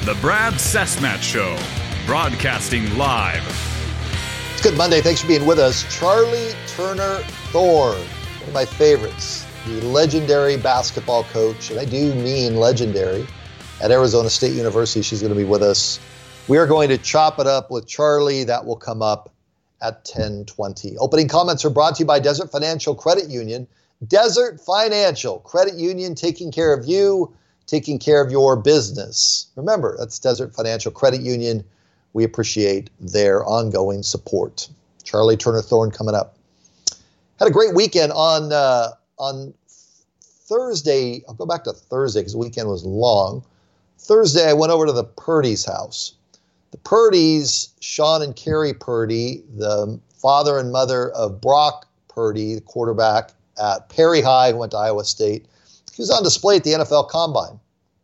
The Brad Cessmat Show, broadcasting live. It's Good Monday. Thanks for being with us. Charlie Turner Thorne, one of my favorites, the legendary basketball coach, and I do mean legendary, at Arizona State University. She's going to be with us. We are going to chop it up with Charlie. That will come up at 10:20. Opening comments are brought to you by Desert Financial Credit Union. Desert Financial Credit Union, taking care of you, taking care of your business. Remember, that's Desert Financial Credit Union. We appreciate their ongoing support. Charlie Turner Thorne coming up. Had a great weekend on Thursday. I'll go back to Thursday because the weekend was long. Thursday, I went over to the Purdy's house. The Purdys, Sean and Carrie Purdy, the father and mother of Brock Purdy, the quarterback at Perry High, who went to Iowa State. He was on display at the NFL Combine.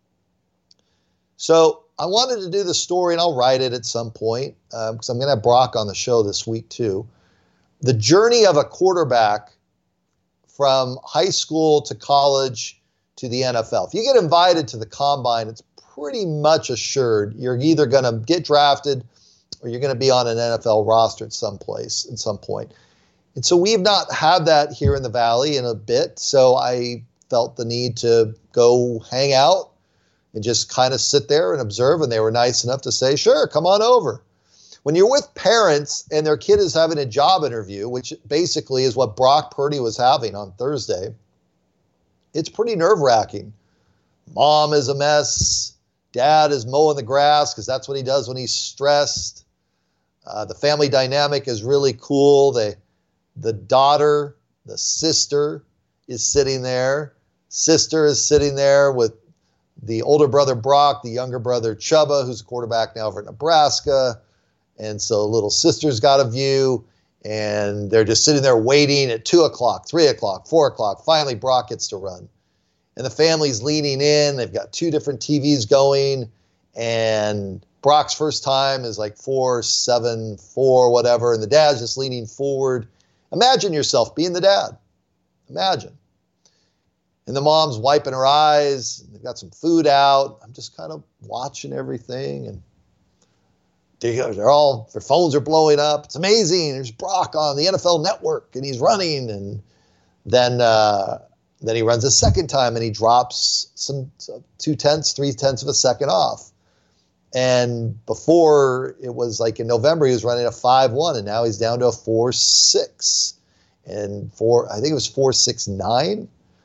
So I wanted to do the story, and I'll write it at some point because I'm going to have Brock on the show this week too. The journey of a quarterback from high school to college to the NFL. If you get invited to the Combine, it's pretty much assured you're either going to get drafted or you're going to be on an NFL roster at some point. And so we've not had that here in the Valley in a bit, so I felt the need to go hang out and just kind of sit there and observe, and they were nice enough to say, sure, come on over. When you're with parents and their kid is having a job interview, which basically is what Brock Purdy was having on Thursday, it's pretty nerve-wracking. Mom is a mess. Dad is mowing the grass because that's what he does when he's stressed. The family dynamic is really cool. The daughter, the sister is sitting there. Sister is sitting there with the older brother Brock, the younger brother Chubba, who's a quarterback now for Nebraska. And so little sister's got a view, and they're just sitting there waiting at 2 o'clock, 3 o'clock, 4 o'clock. Finally, Brock gets to run. And the family's leaning in. They've got 2 different TVs going. And Brock's first time is like 4-7-4, whatever. And the dad's just leaning forward. Imagine yourself being the dad. Imagine. And the mom's wiping her eyes. They've got some food out. I'm just kind of watching everything. And their phones are blowing up. It's amazing. There's Brock on the NFL Network, and he's running. And then he runs a second time, and he drops some 3/10 of a second off. And before, it was like in November, he was running a 5.1, and now he's down to a 4.6. And I think it was 4.69.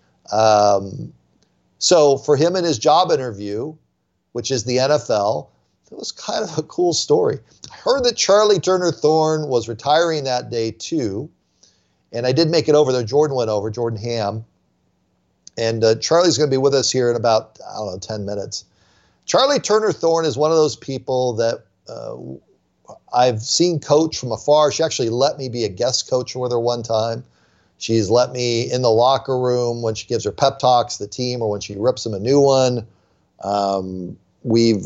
So for him in his job interview, which is the NFL, it was kind of a cool story. I heard that Charlie Turner Thorne was retiring that day too. And I did make it over there. Jordan Ham. And Charlie's going to be with us here in about, 10 minutes. Charlie Turner Thorne is one of those people that I've seen coach from afar. She actually let me be a guest coach with her one time. She's let me in the locker room when she gives her pep talks to the team or when she rips them a new one. We've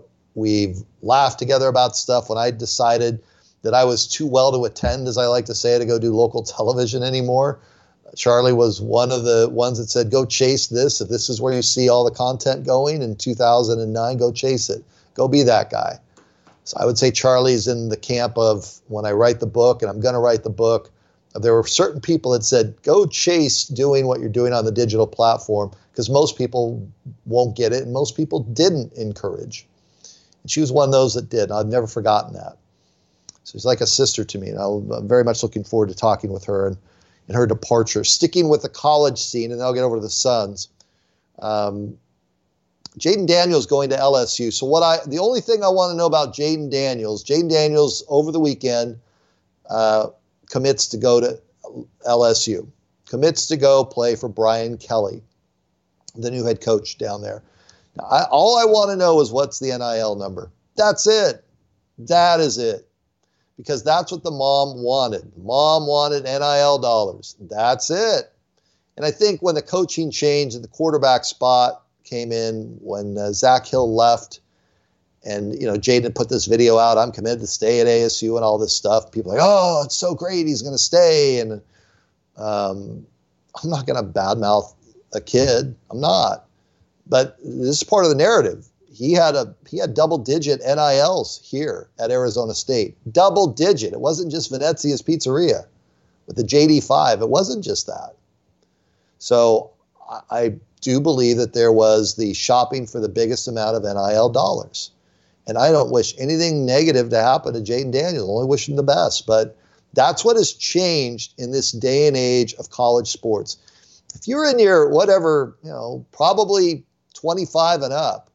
laughed together about stuff when I decided that I was too well to attend, as I like to say, to go do local television anymore. Charlie was one of the ones that said, go chase this. If this is where you see all the content going in 2009, go chase it. Go be that guy. So I would say Charlie's in the camp of when I write the book, and I'm going to write the book, there were certain people that said, go chase doing what you're doing on the digital platform, because most people won't get it, and most people didn't encourage. And she was one of those that did. I've never forgotten that. So she's like a sister to me, and I'm very much looking forward to talking with her and her departure. Sticking with the college scene, and then I'll get over to the Suns. Jaden Daniels going to LSU. So the only thing I want to know about Jaden Daniels over the weekend commits to go to LSU, commits to go play for Brian Kelly, the new head coach down there. Now, all I want to know is what's the NIL number. That's it. That is it. Because that's what the mom wanted. Mom wanted NIL dollars. That's it. And I think when the coaching change at the quarterback spot came in, when Zach Hill left, and Jaden put this video out, I'm committed to stay at ASU and all this stuff. People are like, oh, it's so great, he's going to stay. And I'm not going to badmouth a kid. I'm not. But this is part of the narrative. he had double-digit NILs here at Arizona State. Double-digit. It wasn't just Venezia's Pizzeria with the JD5. It wasn't just that. So I do believe that there was the shopping for the biggest amount of NIL dollars. And I don't wish anything negative to happen to Jayden Daniels. I only wish him the best. But that's what has changed in this day and age of college sports. If you're in your whatever, probably 25 and up,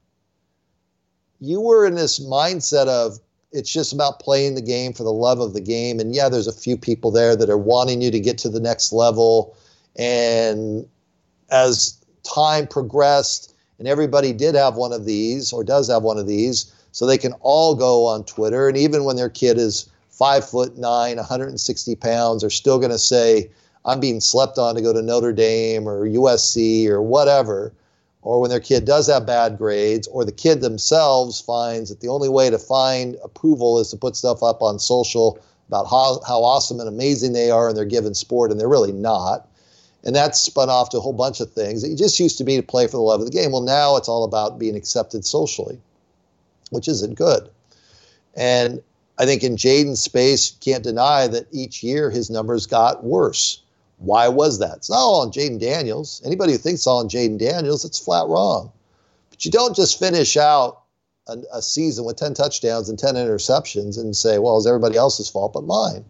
you were in this mindset of it's just about playing the game for the love of the game. And yeah, there's a few people there that are wanting you to get to the next level. And as time progressed and everybody did have one of these or does have one of these, so they can all go on Twitter. And even when their kid is 5'9", 160 pounds, they're still going to say, I'm being slept on to go to Notre Dame or USC or whatever. Or when their kid does have bad grades, or the kid themselves finds that the only way to find approval is to put stuff up on social about how awesome and amazing they are in their given sport, and they're really not. And that's spun off to a whole bunch of things. It just used to be to play for the love of the game. Well, now it's all about being accepted socially, which isn't good. And I think in Jayden's space, can't deny that each year his numbers got worse. Why was that? It's not all on Jayden Daniels. Anybody who thinks it's all on Jayden Daniels, it's flat wrong. But you don't just finish out a season with 10 touchdowns and 10 interceptions and say, well, it's everybody else's fault but mine.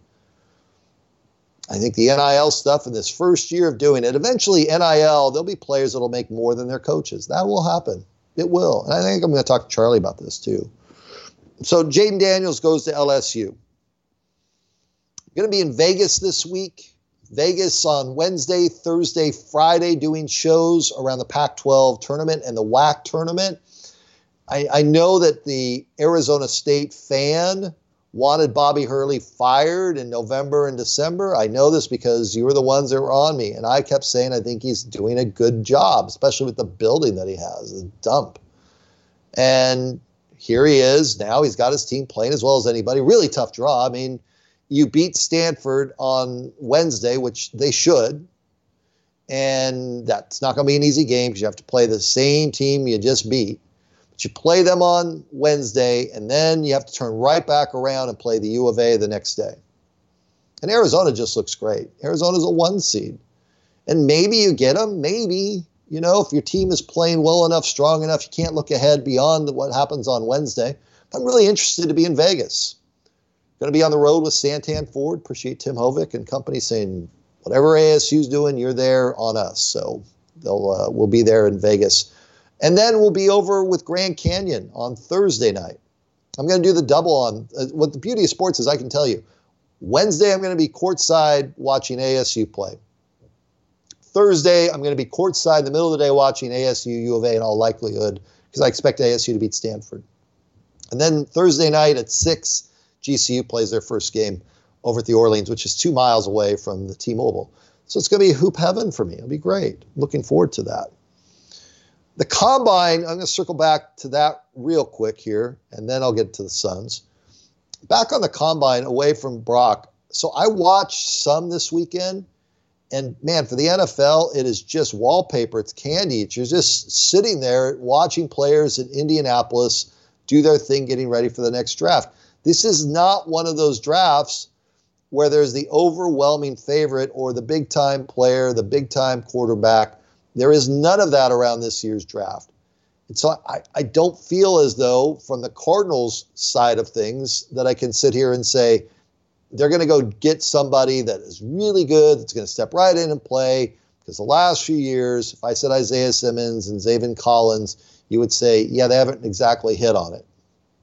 I think the NIL stuff in this first year of doing it, eventually NIL, there'll be players that'll make more than their coaches. That will happen. It will. And I think I'm going to talk to Charlie about this too. So Jayden Daniels goes to LSU. I'm going to be in Vegas this week. Vegas on Wednesday, Thursday, Friday, doing shows around the Pac-12 tournament and the WAC tournament. I know that the Arizona State fan wanted Bobby Hurley fired in November and December. I know this because you were the ones that were on me, and I kept saying I think he's doing a good job, especially with the building that he has, the dump. And here he is. Now he's got his team playing as well as anybody. Really tough draw. I mean, you beat Stanford on Wednesday, which they should, and that's not going to be an easy game because you have to play the same team you just beat. But you play them on Wednesday, and then you have to turn right back around and play the U of A the next day. And Arizona just looks great. Arizona's a 1 seed. And maybe you get them, maybe. If your team is playing well enough, strong enough, you can't look ahead beyond what happens on Wednesday. I'm really interested to be in Vegas. Going to be on the road with Santan Ford. Appreciate Tim Hovick and company saying, whatever ASU's doing, you're there on us. So we'll be there in Vegas. And then we'll be over with Grand Canyon on Thursday night. I'm going to do the double on what the beauty of sports is, I can tell you. Wednesday, I'm going to be courtside watching ASU play. Thursday, I'm going to be courtside in the middle of the day watching ASU, U of A in all likelihood, because I expect ASU to beat Stanford. And then Thursday night at 6, GCU plays their first game over at the Orleans, which is 2 miles away from the T-Mobile. So it's going to be hoop heaven for me. It'll be great. Looking forward to that. The Combine, I'm going to circle back to that real quick here, and then I'll get to the Suns. Back on the Combine, away from Brock. So I watched some this weekend, and man, for the NFL, it is just wallpaper. It's candy. You're just sitting there watching players in Indianapolis do their thing, getting ready for the next draft. This is not one of those drafts where there's the overwhelming favorite or the big-time player, the big-time quarterback. There is none of that around this year's draft. And so I don't feel as though, from the Cardinals' side of things, that I can sit here and say they're going to go get somebody that is really good, that's going to step right in and play. Because the last few years, if I said Isaiah Simmons and Zaven Collins, you would say, yeah, they haven't exactly hit on it.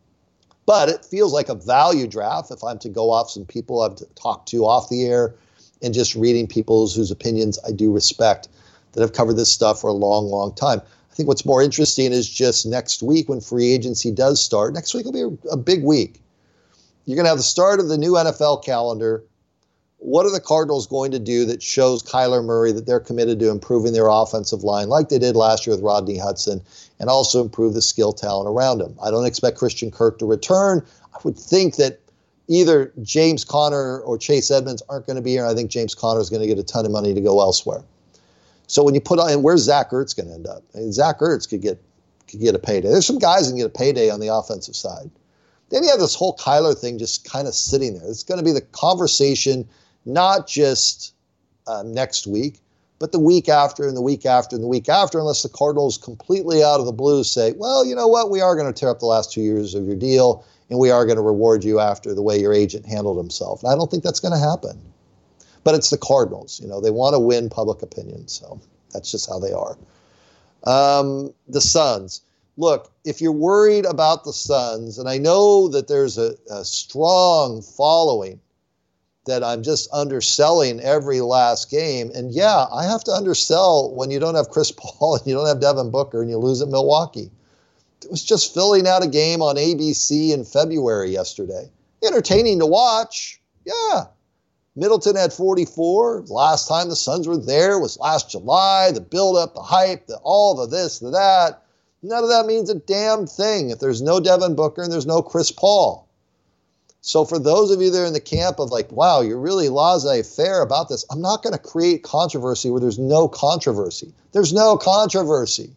But it feels like a value draft if I'm to go off some people I've talked to off the air and just reading people's whose opinions I do respect that have covered this stuff for a long, long time. I think what's more interesting is just next week when free agency does start. Next week will be a big week. You're going to have the start of the new NFL calendar. What are the Cardinals going to do that shows Kyler Murray that they're committed to improving their offensive line like they did last year with Rodney Hudson, and also improve the skill talent around him? I don't expect Christian Kirk to return. I would think that either James Conner or Chase Edmonds aren't going to be here. I think James Conner is going to get a ton of money to go elsewhere. So when you put on, and where's Zach Ertz going to end up? I mean, Zach Ertz could get could get a payday. There's some guys that can get a payday on the offensive side. Then you have this whole Kyler thing just kind of sitting there. It's going to be the conversation, not just next week, but the week after and the week after and the week after, unless the Cardinals completely out of the blue say, well, you know what, we are going to tear up the last 2 years of your deal, and we are going to reward you after the way your agent handled himself. And I don't think that's going to happen. But it's the Cardinals. They want to win public opinion, so that's just how they are. The Suns. Look, if you're worried about the Suns, and I know that there's a strong following that I'm just underselling every last game. And yeah, I have to undersell when you don't have Chris Paul and you don't have Devin Booker and you lose at Milwaukee. It was just filling out a game on ABC in February yesterday. Entertaining to watch. Yeah. Middleton had 44. Last time the Suns were there was last July. The build-up, the hype, all the this, the that. None of that means a damn thing if there's no Devin Booker and there's no Chris Paul. So for those of you that are in the camp of like, wow, you're really laissez-faire about this, I'm not going to create controversy where there's no controversy. There's no controversy.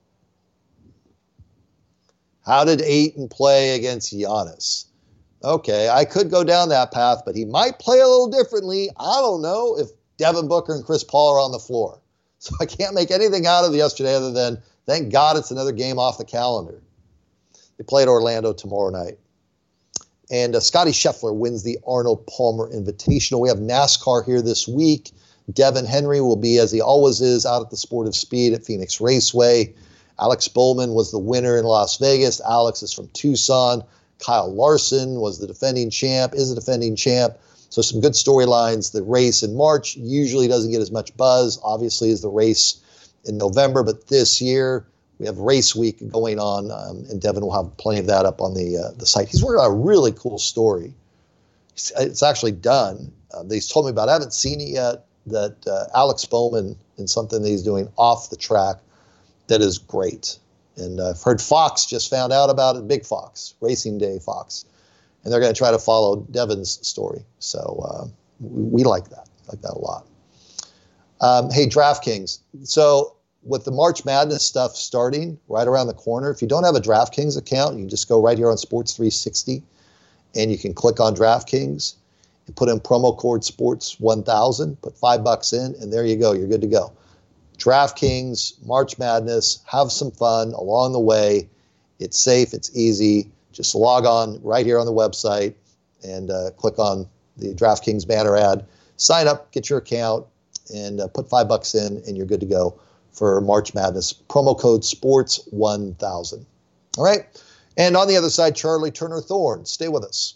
How did Ayton play against Giannis? Okay, I could go down that path, but he might play a little differently. I don't know if Devin Booker and Chris Paul are on the floor. So I can't make anything out of yesterday other than, thank God it's another game off the calendar. They play at Orlando tomorrow night. And Scotty Scheffler wins the Arnold Palmer Invitational. We have NASCAR here this week. Devin Henry will be, as he always is, out at the Sport of Speed at Phoenix Raceway. Alex Bowman was the winner in Las Vegas. Alex is from Tucson. Kyle Larson was the defending champ, is the defending champ. So some good storylines. The race in March usually doesn't get as much buzz, obviously, as the race in November. But this year, we have race week going on, and Devin will have plenty of that up on the site. He's working on a really cool story. It's actually done. They told me about it. I haven't seen it yet, that Alex Bowman in something that he's doing off the track that is great. And I've heard Fox just found out about it, Big Fox, Racing Day Fox. And they're going to try to follow Devin's story. So we like that. Like that a lot. Hey, DraftKings. So with the March Madness stuff starting right around the corner, if you don't have a DraftKings account, you can just go right here on Sports 360 and you can click on DraftKings and put in promo code SPORTS1000, put $5 in, and there you go. You're good to go. DraftKings, March Madness, have some fun along the way. It's safe, it's easy. Just log on right here on the website and click on the DraftKings banner ad. Sign up, get your account, and put $5 in, and you're good to go for March Madness. Promo code SPORTS1000. All right? And on the other side, Charlie Turner Thorne. Stay with us.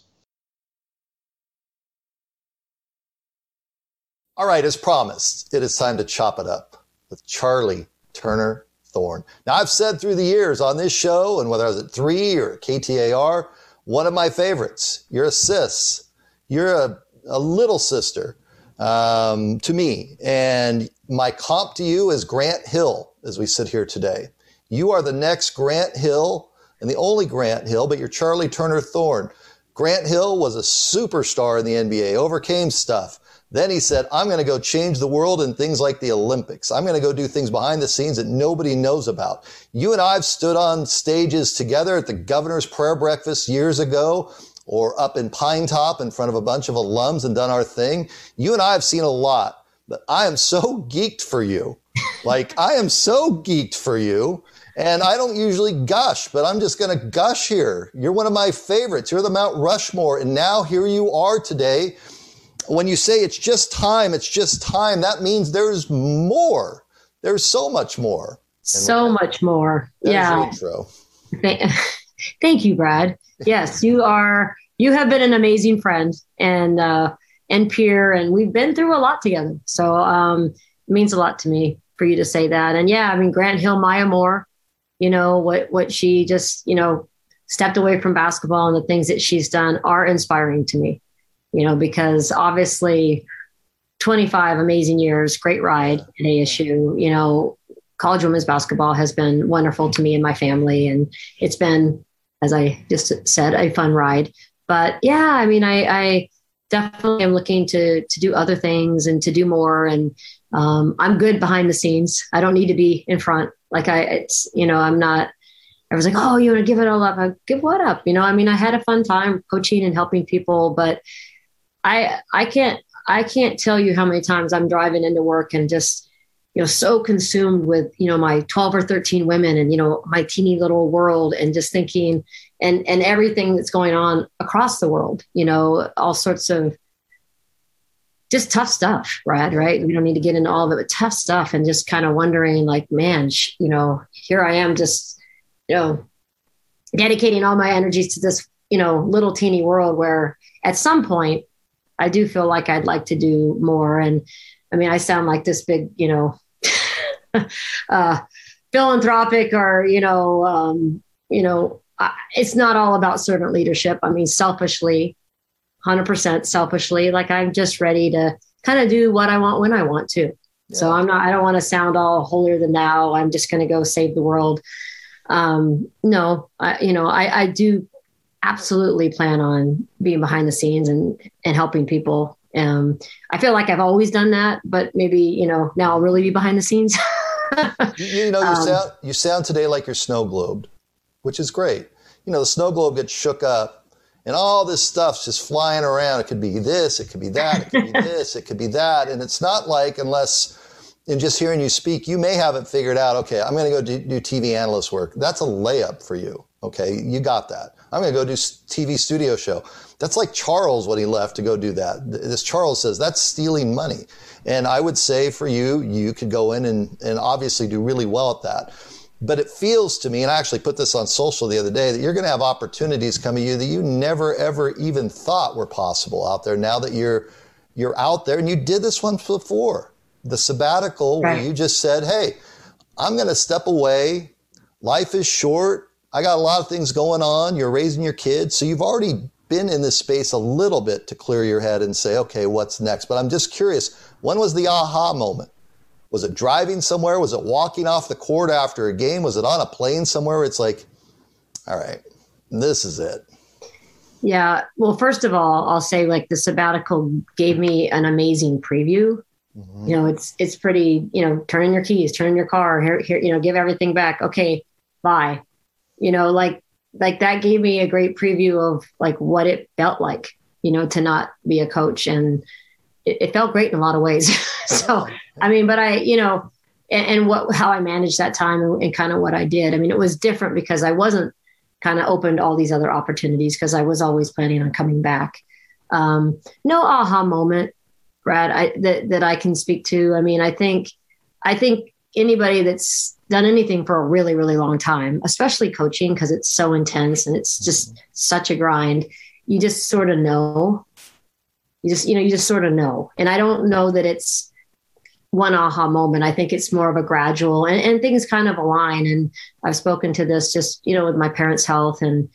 All right, as promised, it is time to chop it up with Charlie Turner Thorne. Now, I've said through the years on this show, and whether I was at 3 or KTAR, one of my favorites. You're a sis. You're a little sister to me. And my comp to you is Grant Hill as we sit here today. You are the next Grant Hill and the only Grant Hill, but you're Charlie Turner Thorne. Grant Hill was a superstar in the NBA, overcame stuff. Then he said, I'm going to go change the world in things like the Olympics. I'm going to go do things behind the scenes that nobody knows about. You and I have stood on stages together at the Governor's Prayer Breakfast years ago, or up in Pine Top in front of a bunch of alums and done our thing. You and I have seen a lot, but I am so geeked for you. I am so geeked for you. And I don't usually gush, but I'm just going to gush here. You're one of my favorites. You're the Mount Rushmore. And now here you are today. When you say it's just time, that means there's more. There's so much more. So much more. Yeah. Intro. Thank you, Brad. Yes, you have been an amazing friend and peer, and we've been through a lot together. So it means a lot to me for you to say that. And yeah, I mean, Grant Hill, Maya Moore, what she just, stepped away from basketball and the things that she's done are inspiring to me. Because obviously 25 amazing years, great ride at ASU, college women's basketball has been wonderful to me and my family. And it's been, as I just said, a fun ride. But yeah, I mean, I definitely am looking to do other things and to do more. And I'm good behind the scenes. I don't need to be in front. I'm not, I was like, oh, you want to give it all up? I give what up? I mean, I had a fun time coaching and helping people, but I can't tell you how many times I'm driving into work and just, so consumed with, my 12 or 13 women and, my teeny little world, and just thinking and everything that's going on across the world, all sorts of just tough stuff, Brad, right? We don't need to get into all of it, but tough stuff, and just kind of wondering like, man, here I am just, dedicating all my energies to this, little teeny world where at some point I do feel like I'd like to do more. And I mean, I sound like this big, philanthropic or, it's not all about servant leadership. I mean, selfishly, 100% selfishly, like I'm just ready to kind of do what I want when I want to. Yeah. So I don't want to sound all holier than thou. I'm just going to go save the world. No, I do absolutely plan on being behind the scenes and helping people. I feel like I've always done that, but maybe, now I'll really be behind the scenes. You sound today like you're snow globed, which is great. The snow globe gets shook up and all this stuff's just flying around. It could be this, it could be that, it could be this, it could be that. And it's not like, unless in just hearing you speak, you may have it figured out. Okay, I'm going to go do TV analyst work. That's a layup for you. Okay, you got that. I'm going to go do TV studio show. That's like Charles when he left to go do that. This Charles says that's stealing money. And I would say for you, you could go in and obviously do really well at that. But it feels to me, and I actually put this on social the other day, that you're going to have opportunities come to you that you never, ever even thought were possible out there now that you're out there. And you did this one before, the sabbatical, right, where you just said, hey, I'm going to step away. Life is short. I got a lot of things going on. You're raising your kids. So you've already been in this space a little bit to clear your head and say, okay, what's next? But I'm just curious, when was the aha moment? Was it driving somewhere? Was it walking off the court after a game? Was it on a plane somewhere where it's like, all right, this is it? Yeah. Well, first of all, I'll say like the sabbatical gave me an amazing preview. Mm-hmm. It's pretty, turn in your keys, turn in your car, here, give everything back. Okay, bye. Like that gave me a great preview of like what it felt like, to not be a coach. And it felt great in a lot of ways. So, I mean, but how I managed that time and kind of what I did. I mean, it was different because I wasn't kind of open to all these other opportunities because I was always planning on coming back. No aha moment, Brad, that I can speak to. I mean, I think anybody that's done anything for a really, really long time, especially coaching, because it's so intense and it's just such a grind, you just sort of know. You just sort of know. And I don't know that it's one aha moment. I think it's more of a gradual and things kind of align. And I've spoken to this just, with my parents' health and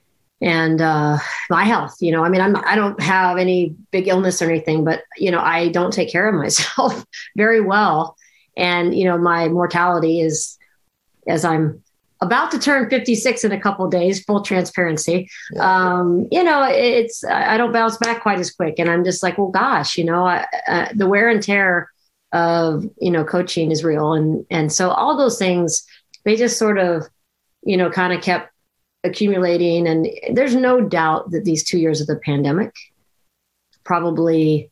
my health, I mean, I don't have any big illness or anything, but, I don't take care of myself very well. And, my mortality is, as I'm about to turn 56 in a couple of days, full transparency. Yeah. I don't bounce back quite as quick. And I'm just like, well, gosh, the wear and tear of, coaching is real. And so all those things, they just sort of, kind of kept accumulating. And there's no doubt that these 2 years of the pandemic probably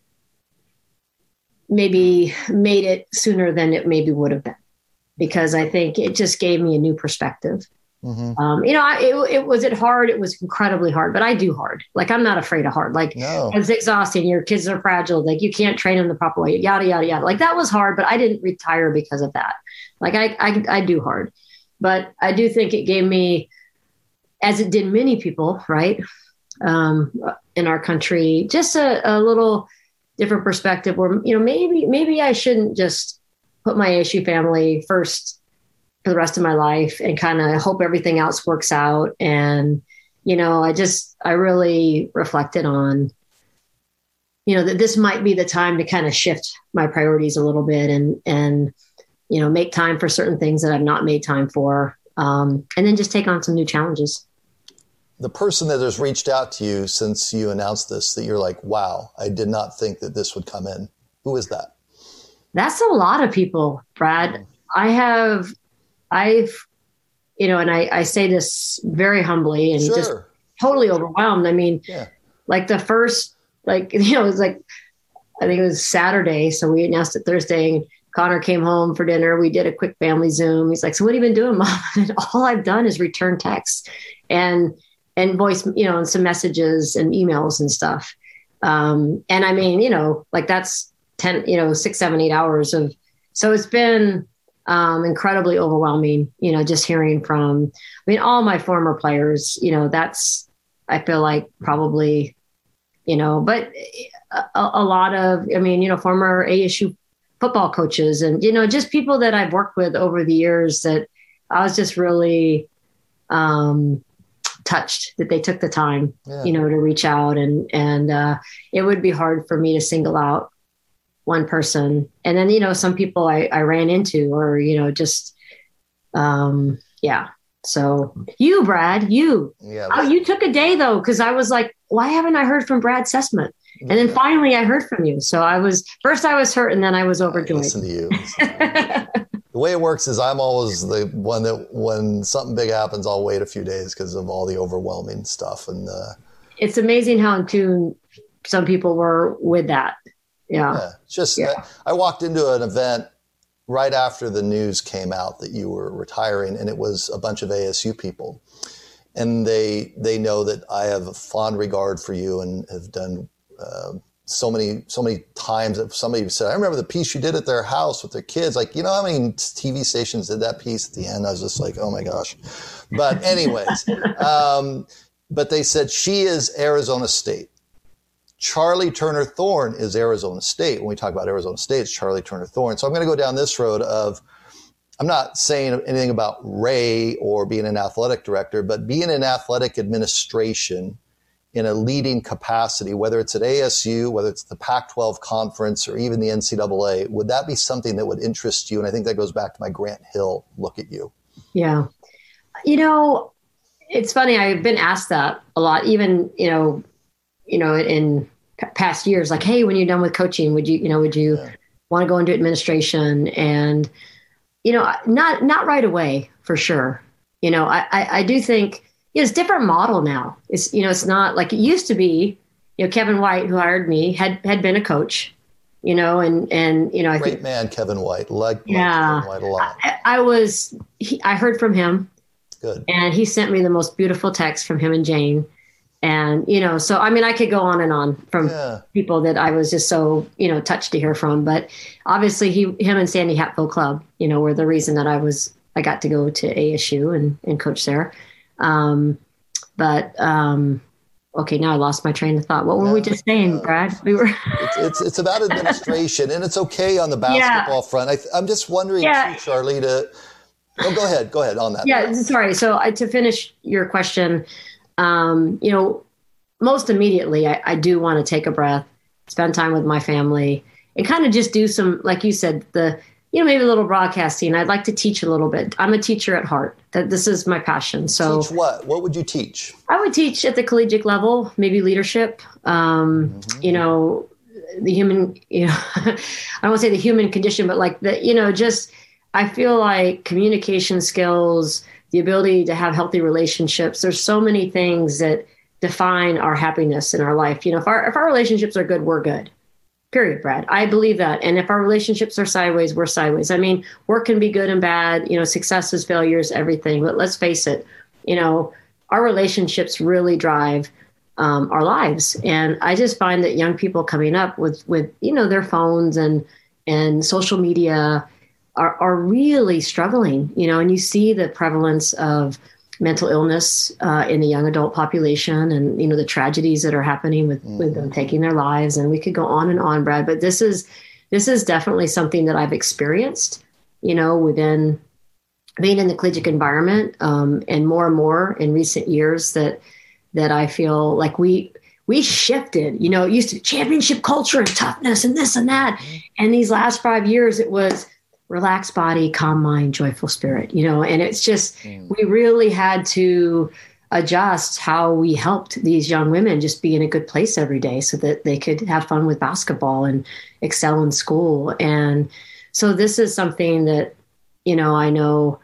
maybe made it sooner than it maybe would have been. Because I think it just gave me a new perspective. Mm-hmm. Was it hard? It was incredibly hard, but I do hard. Like, I'm not afraid of hard. Like, no. It's exhausting. Your kids are fragile. Like, you can't train them the proper way, yada, yada, yada. Like, that was hard, but I didn't retire because of that. Like, I do hard, but I do think it gave me, as it did many people, right, in our country, just a little different perspective where, maybe I shouldn't just put my issue family first for the rest of my life and kind of hope everything else works out. And, I really reflected on, that this might be the time to kind of shift my priorities a little bit and, make time for certain things that I've not made time for. And then just take on some new challenges. The person that has reached out to you since you announced this, that you're like, wow, I did not think that this would come in. Who is that? and I say this very humbly and just totally overwhelmed. I mean, like the first, like, it was like, I think it was Saturday. So we announced it Thursday, and Connor came home for dinner. We did a quick family Zoom. He's like, so what have you been doing, Mom? And all I've done is return texts and voice, and some messages and emails and stuff. And I mean, like that's 10, 6, 7, 8 hours of, so it's been incredibly overwhelming, just hearing from, I mean, all my former players, that's, I feel like probably, but a lot of, I mean, former ASU football coaches and, just people that I've worked with over the years that I was just really touched that they took the time, to reach out and it would be hard for me to single out one person. And then, some people I ran into or, just, So you, Brad, you took a day though. Cause I was like, why haven't I heard from Brad Sussman? And then finally I heard from you. So I was hurt and then I was overjoyed. Listen to you. The way it works is I'm always the one that when something big happens, I'll wait a few days because of all the overwhelming stuff. And it's amazing how in tune some people were with that. Yeah. I walked into an event right after the news came out that you were retiring, and it was a bunch of ASU people. And they know that I have a fond regard for you and have done so many times that somebody said, I remember the piece you did at their house with their kids. Like, how many TV stations did that piece at the end? I was just like, oh my gosh. But anyways, but they said she is Arizona State. Charlie Turner Thorne is Arizona State. When we talk about Arizona State, it's Charlie Turner Thorne. So I'm going to go down this road of, I'm not saying anything about Ray or being an athletic director, but being in athletic administration in a leading capacity, whether it's at ASU, whether it's the Pac-12 conference or even the NCAA, would that be something that would interest you? And I think that goes back to my Grant Hill look at you. Yeah. It's funny. I've been asked that a lot, even, in past years, like, hey, when you're done with coaching, would you want to go into administration? And, not right away for sure. I do think it's a different model now. It's, it's not like it used to be, Kevin White, who hired me, had been a coach, and I great think, man, Kevin White, like Kevin White a lot. I heard from him. Good. And he sent me the most beautiful text from him and Jane. And, so, I mean, I could go on and on from people that I was just so, touched to hear from. But obviously him and Sandy Hatfield Club, were the reason that I got to go to ASU and coach there. Okay, now I lost my train of thought. What were we just saying, Brad? It's about administration, and it's okay on the basketball front. I'm just wondering, too, Charlie, go ahead on that. Yeah, sorry. So to finish your question, most immediately, I do want to take a breath, spend time with my family, and kind of just do some, like you said, maybe a little broadcasting. I'd like to teach a little bit. I'm a teacher at heart. This is my passion. So teach what? What would you teach? I would teach at the collegiate level, maybe leadership, the human, I don't want to say the human condition, but like I feel like communication skills, the ability to have healthy relationships. There's so many things that define our happiness in our life. If our relationships are good, we're good. Period, Brad. I believe that. And if our relationships are sideways, we're sideways. I mean, work can be good and bad, successes, failures, everything. But let's face it, our relationships really drive our lives. And I just find that young people coming up with their phones and social media are really struggling, and you see the prevalence of mental illness in the young adult population and, the tragedies that are happening with them taking their lives. And we could go on and on, Brad, but this is definitely something that I've experienced, within being in the collegiate environment, and more in recent years that I feel like we shifted, it used to be championship culture and toughness and this and that. And these last 5 years, it was relaxed body, calm mind, joyful spirit, and it's just, we really had to adjust how we helped these young women just be in a good place every day so that they could have fun with basketball and excel in school. And so this is something that, I know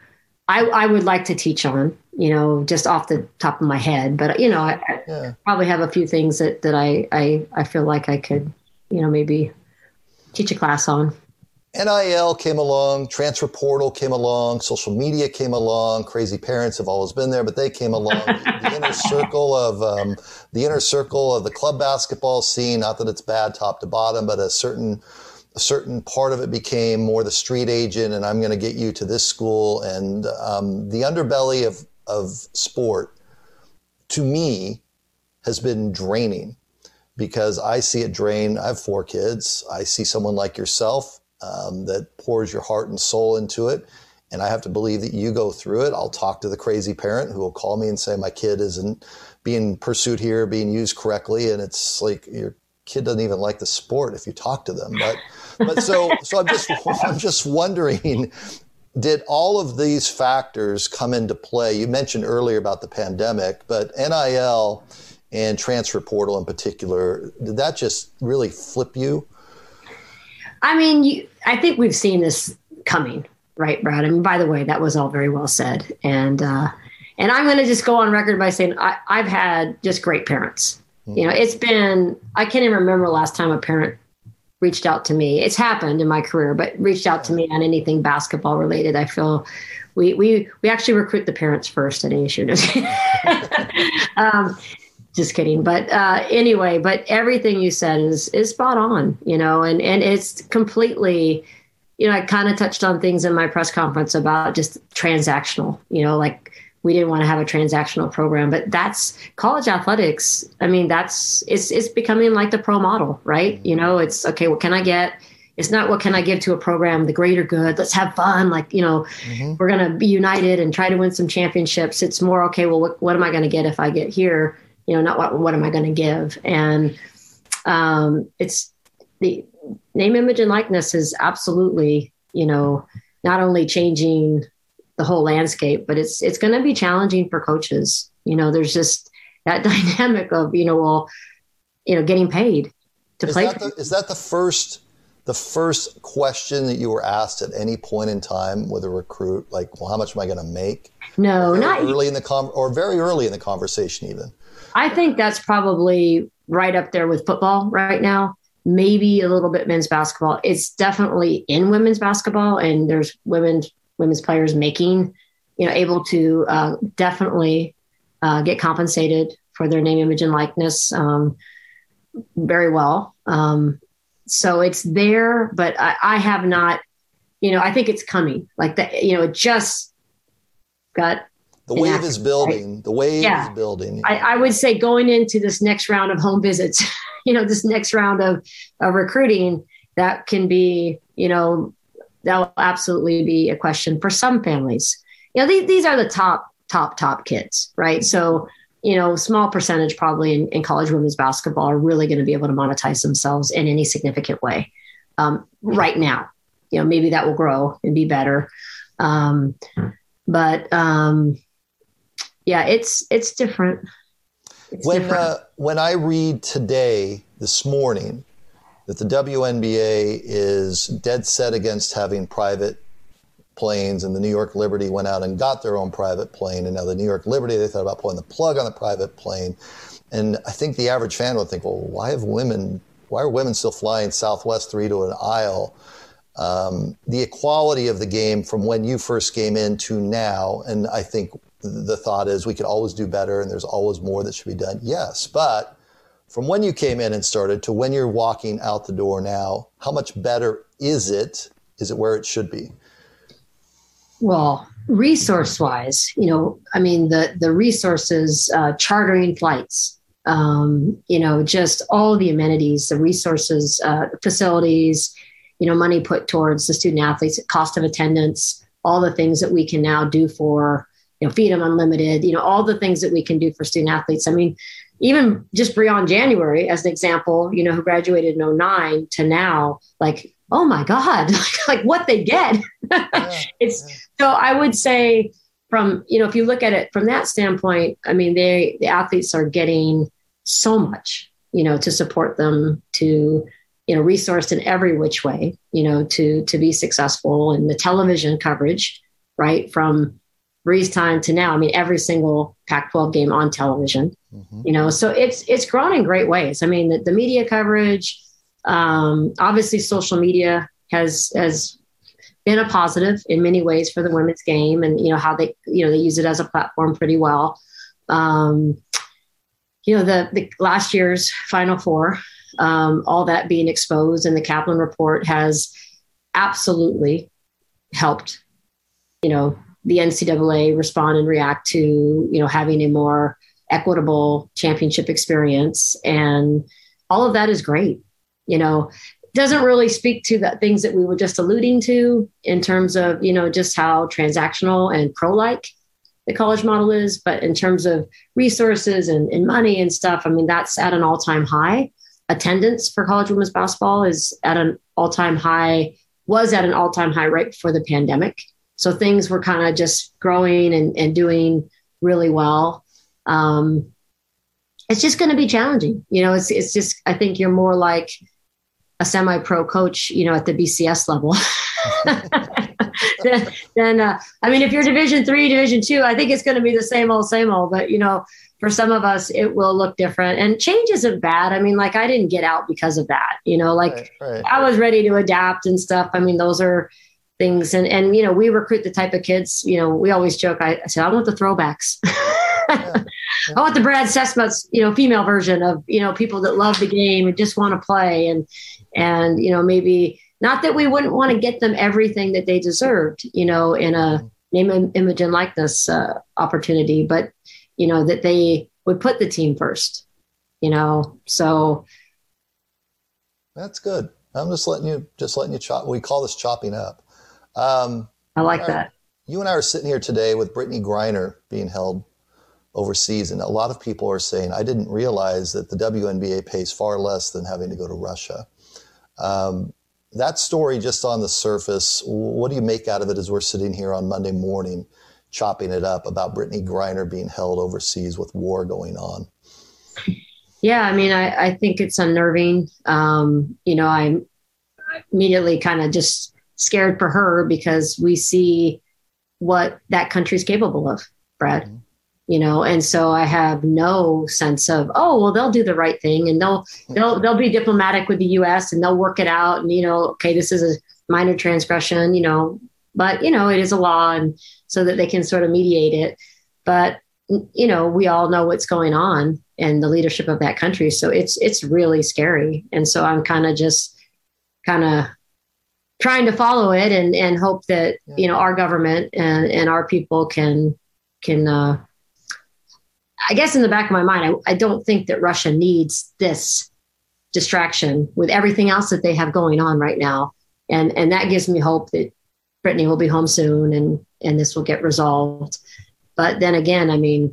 I would like to teach on, just off the top of my head, but I probably have a few things that I feel like I could, maybe teach a class on. NIL came along, transfer portal came along, social media came along. Crazy parents have always been there, but they came along. The inner circle of the club basketball scene. Not that it's bad top to bottom, but a certain part of it became more the street agent, and I'm going to get you to this school. And the underbelly of sport, to me, has been draining, because I see it drain. I have 4 kids. I see someone like yourself that pours your heart and soul into it. And I have to believe that you go through it. I'll talk to the crazy parent who will call me and say, my kid isn't being pursued here, being used correctly. And it's like, your kid doesn't even like the sport if you talk to them. But so I'm just wondering, did all of these factors come into play? You mentioned earlier about the pandemic, but NIL and transfer portal in particular, did that just really flip you? I mean, I think we've seen this coming, right, Brad? I mean, by the way, that was all very well said. And I'm going to just go on record by saying I've had just great parents. It's been, I can't even remember last time a parent reached out to me. It's happened in my career, but reached out to me on anything basketball related. I feel we actually recruit the parents first at ASU. Just kidding. But anyway, but everything you said is spot on, and it's completely, I kind of touched on things in my press conference about just transactional, like we didn't want to have a transactional program, but that's college athletics. I mean, it's becoming like the pro model, right? It's okay. What can I get? It's not what can I give to a program, the greater good. Let's have fun. Like, we're going to be united and try to win some championships. It's more, okay, well, what am I going to get if I get here? Not what am I going to give? And it's the name, image, and likeness is absolutely, not only changing the whole landscape, but it's going to be challenging for coaches. There's just that dynamic of, getting paid to play. Is that the first question that you were asked at any point in time with a recruit? Like, well, how much am I going to make? No, not early in the very early in the conversation, even. I think that's probably right up there with football right now. Maybe a little bit men's basketball. It's definitely in women's basketball, and there's women's players making, able to definitely get compensated for their name, image, and likeness very well. So it's there, but I have not, I think it's coming like that. It just got. The wave is building. Right? The wave is building. I would say going into this next round of home visits, this next round of recruiting, that can be, that will absolutely be a question for some families. These are the top kids, right? So, small percentage probably in college women's basketball are really going to be able to monetize themselves in any significant way right now. Maybe that will grow and be better. Yeah, it's different. When I read this morning, that the WNBA is dead set against having private planes, and the New York Liberty went out and got their own private plane, and now the New York Liberty, they thought about pulling the plug on the private plane. And I think the average fan would think, well, why are women still flying Southwest 3 to an aisle? The equality of the game from when you first came in to now, and I think the thought is we could always do better and there's always more that should be done. Yes, but from when you came in and started to when you're walking out the door now, how much better is it? Is it where it should be? Well, resource-wise, the resources, chartering flights, just all the amenities, the resources, facilities, money put towards the student athletes, cost of attendance, all the things that we can now do for, Feed 'em Unlimited, all the things that we can do for student athletes. I mean, even just Breon January, as an example, who graduated in 2009 to now, like, oh my God, like what they get. So I would say from, if you look at it from that standpoint, I mean, the athletes are getting so much, to support them, to, resourced in every which way, to be successful, and the television coverage, right, from Breeze time to now, I mean, every single Pac-12 game on television, so it's grown in great ways. I mean, the media coverage, obviously social media has been a positive in many ways for the women's game, and, how they use it as a platform pretty well. The last year's Final Four, all that being exposed, and the Kaplan report has absolutely helped, the NCAA respond and react to, having a more equitable championship experience. And all of that is great. Doesn't really speak to the things that we were just alluding to in terms of, just how transactional and pro-like the college model is. But in terms of resources and money and stuff, I mean, that's at an all-time high. Attendance for college women's basketball is at an all-time high, was at an all-time high right before the pandemic. So things were kind of just growing and doing really well. It's just going to be challenging. It's just, I think you're more like a semi-pro coach, at the BCS level. then I mean, if you're Division III, Division II, I think it's going to be the same old, but, for some of us, it will look different, and change isn't bad. I mean, like, I didn't get out because of that, right. I was ready to adapt and stuff. I mean, those are things. And, we recruit the type of kids, we always joke. I said, I want the throwbacks. Yeah. I want the Brad Sesmut's, female version of, people that love the game and just want to play. And, maybe not that we wouldn't want to get them everything that they deserved, in a name, image, and likeness opportunity, but, that they would put the team first, so. That's good. I'm just letting you chop. We call this chopping up. I like that. You and I are sitting here today with Brittney Griner being held overseas, and a lot of people are saying, I didn't realize that the WNBA pays far less than having to go to Russia. That story, just on the surface, what do you make out of it as we're sitting here on Monday morning chopping it up about Brittney Griner being held overseas with war going on? Yeah, I mean, I think it's unnerving. I'm immediately kind of just scared for her, because we see what that country's capable of, Brad. Mm-hmm. And so I have no sense of, they'll do the right thing, and they'll be diplomatic with the U.S. and they'll work it out. And, okay, this is a minor transgression, but, it is a law, and so that they can sort of mediate it. But, we all know what's going on in the leadership of that country. So it's really scary. And so I'm kind of trying to follow it and hope that, our government and our people can I guess in the back of my mind, I don't think that Russia needs this distraction with everything else that they have going on right now. And that gives me hope that Brittney will be home soon and this will get resolved. But then again, I mean,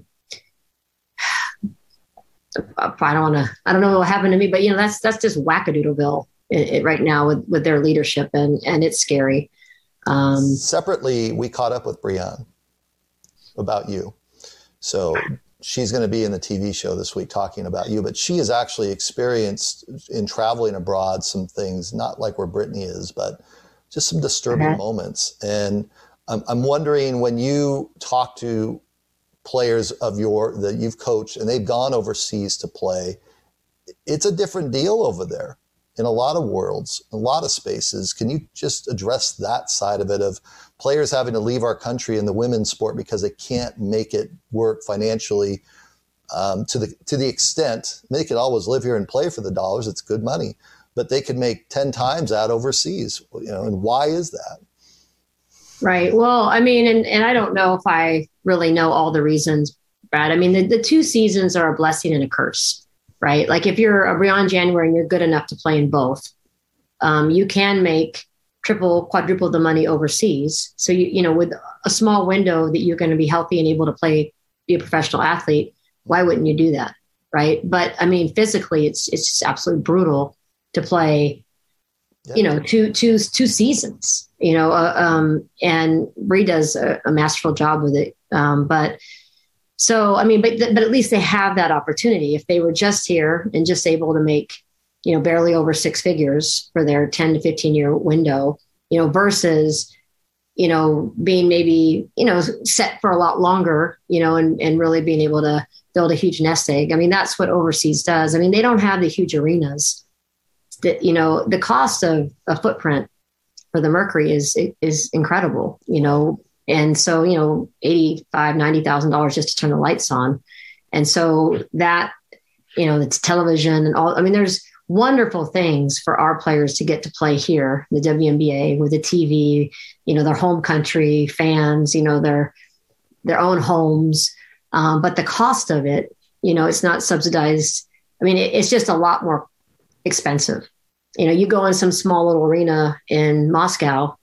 I don't know what will happen to me, but that's just wackadoodleville right now with their leadership, and it's scary. Separately, we caught up with Breanne about you. So she's going to be in the TV show this week talking about you, but she has actually experienced in traveling abroad some things, not like where Brittney is, but just some disturbing moments. And I'm wondering, when you talk to players that you've coached and they've gone overseas to play, it's a different deal over there in a lot of worlds, a lot of spaces. Can you just address that side of it, of players having to leave our country in the women's sport because they can't make it work financially to the extent they could always live here and play for the dollars. It's good money, but they could make 10 times that overseas, and why is that? Right. Well, I mean, and I don't know if I really know all the reasons, Brad. I mean, the 2 seasons are a blessing and a curse, right? Like, if you're a Breanne January and you're good enough to play in both, you can make triple, quadruple the money overseas. So, with a small window that you're going to be healthy and able to be a professional athlete, why wouldn't you do that? Right. But I mean, physically, it's just absolutely brutal to play, two seasons, and Bree does a masterful job with it. But at least they have that opportunity. If they were just here and just able to make, barely over 6 figures for their 10 to 15 year window, versus being maybe, set for a lot longer, and really being able to build a huge nest egg. I mean, that's what overseas does. I mean, they don't have the huge arenas that, the cost of a footprint for the Mercury is incredible, and so, $85,000, $90,000 just to turn the lights on. And so that, it's television and all, I mean, there's wonderful things for our players to get to play here, the WNBA with the TV, their home country, fans, their own homes. But the cost of it, it's not subsidized. I mean, it's just a lot more expensive. You go in some small little arena in Moscow,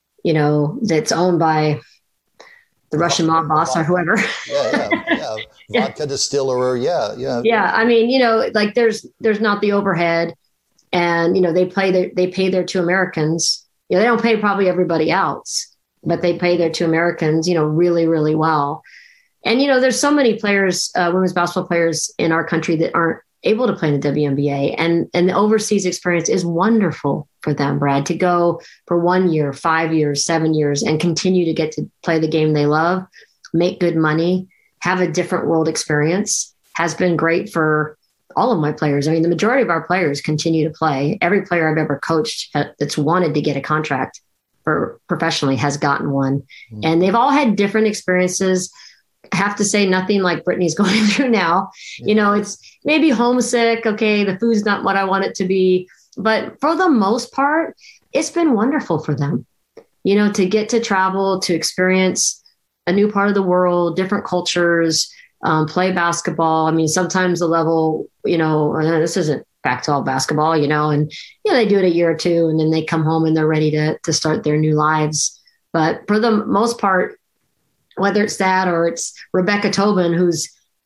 that's owned by the Russian mob boss or whoever. Yeah. Vodka distiller. Yeah. Yeah. I mean, like there's not the overhead, and, they pay their two Americans. They don't pay probably everybody else, but they pay their two Americans, really, really well. And, there's so many players, women's basketball players in our country that aren't able to play in the WNBA, and the overseas experience is wonderful for them, Brad, to go for 1 year, 5 years, 7 years, and continue to get to play the game they love, make good money, have a different world experience, has been great for all of my players. I mean, the majority of our players continue to play. Every player I've ever coached that's wanted to get a contract for professionally has gotten one. Mm-hmm. And they've all had different experiences. I have to say nothing like Brittany's going through now. Yeah. It's maybe homesick. Okay, the food's not what I want it to be. But for the most part, it's been wonderful for them, to get to travel, to experience a new part of the world, different cultures, play basketball. I mean, sometimes the level, this isn't Pac-12 basketball, and, they do it a year or two, and then they come home and they're ready to start their new lives. But for the most part, whether it's that or it's Rebecca Tobin, who's,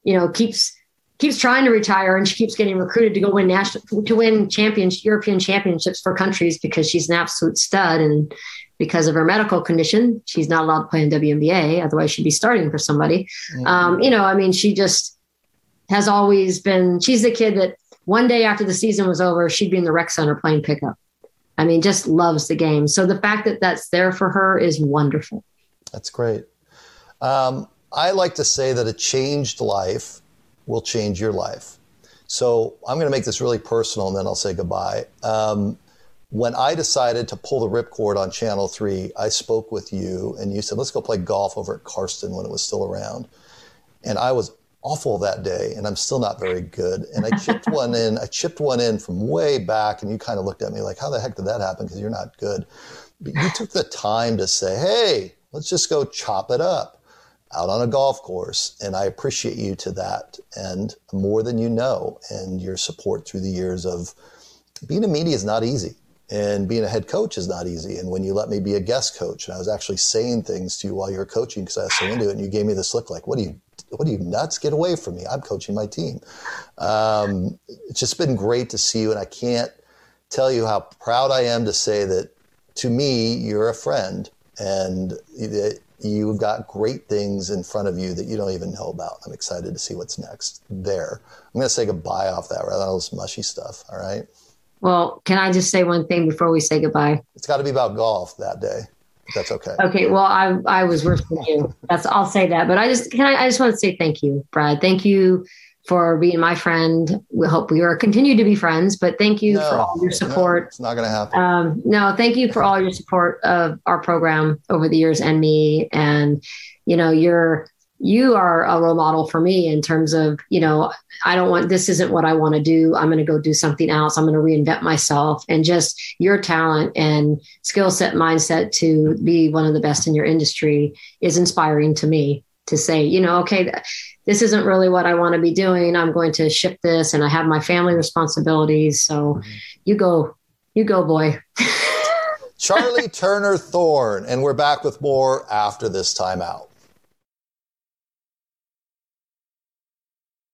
keeps trying to retire, and she keeps getting recruited to go win European championships for countries because she's an absolute stud. And because of her medical condition, she's not allowed to play in WNBA. Otherwise she'd be starting for somebody. Mm-hmm. She just has always been, she's the kid that one day after the season was over, she'd be in the rec center playing pickup. Just loves the game. So the fact that that's there for her is wonderful. That's great. I like to say that a changed life will change your life. So I'm going to make this really personal, and then I'll say goodbye. When I decided to pull the ripcord on Channel 3, I spoke with you, and you said, let's go play golf over at Karsten when it was still around. And I was awful that day, and I'm still not very good. And I chipped one in. I chipped one in from way back, and you kind of looked at me like, how the heck did that happen? Because you're not good. But you took the time to say, hey, let's just go chop it up out on a golf course. And I appreciate you to that, and more than you know, and your support through the years of being in media is not easy, and being a head coach is not easy. And when you let me be a guest coach, and I was actually saying things to you while you were coaching because I was so into it, and you gave me this look like, what are you nuts? Get away from me. I'm coaching my team. It's just been great to see you. And I can't tell you how proud I am to say that to me, you're a friend, and you've got great things in front of you that you don't even know about. I'm excited to see what's next there. I'm going to say goodbye off that rather than all this mushy stuff. All right. Well, can I just say one thing before we say goodbye? It's got to be about golf that day. If that's okay. Okay. Well, I was worse than you. I'll say that. But I just want to say thank you, Brad. Thank you for being my friend. We hope we continue to be friends, but thank you for all your support. No, it's not going to happen. Thank you for all your support of our program over the years and me. And, you are a role model for me in terms of, this isn't what I want to do. I'm going to go do something else. I'm going to reinvent myself, and just your talent and skill set, mindset to be one of the best in your industry is inspiring to me to say, okay, this isn't really what I want to be doing. I'm going to shift this, and I have my family responsibilities. So you go, boy. Charlie Turner Thorne. And we're back with more after this timeout.